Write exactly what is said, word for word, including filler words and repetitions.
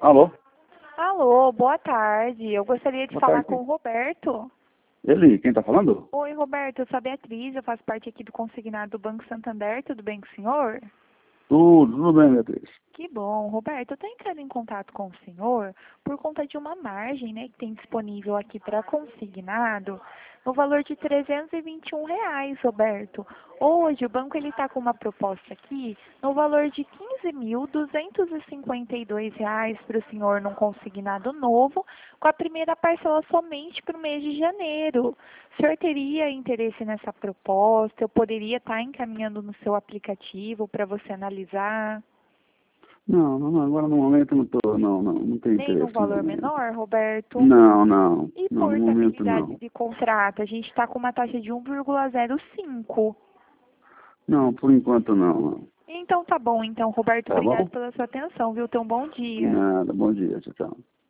Alô? Alô, boa tarde. Eu gostaria de Boa falar tarde. com o Roberto. Ele, quem tá falando? Oi, Roberto, eu sou a Beatriz, eu faço parte aqui do consignado do Banco Santander. Tudo bem com o senhor? Tudo, tudo bem, Beatriz. Que bom, Roberto. Eu estou entrando em contato com o senhor por conta de uma margem, né, que tem disponível aqui para consignado no valor de trezentos e vinte e um reais, Roberto. Hoje o banco ele está com uma proposta aqui no valor de quinze mil duzentos e cinquenta e dois reais para o senhor num consignado novo, com a primeira parcela somente para o mês de janeiro. O senhor teria interesse nessa proposta? Eu poderia estar encaminhando no seu aplicativo para você analisar? Não, não, não, agora no momento não tô, não, não, não tenho Nem no interesse no valor momento. menor, Roberto? Não, não, E não, no momento portabilidade não. de contrato? A gente está com uma taxa de um vírgula zero cinco. Não, por enquanto não, não. Então tá bom, então, Roberto, Tá obrigado bom? pela sua atenção, viu? Tenha um bom De dia. nada, bom dia, tchau, tchau.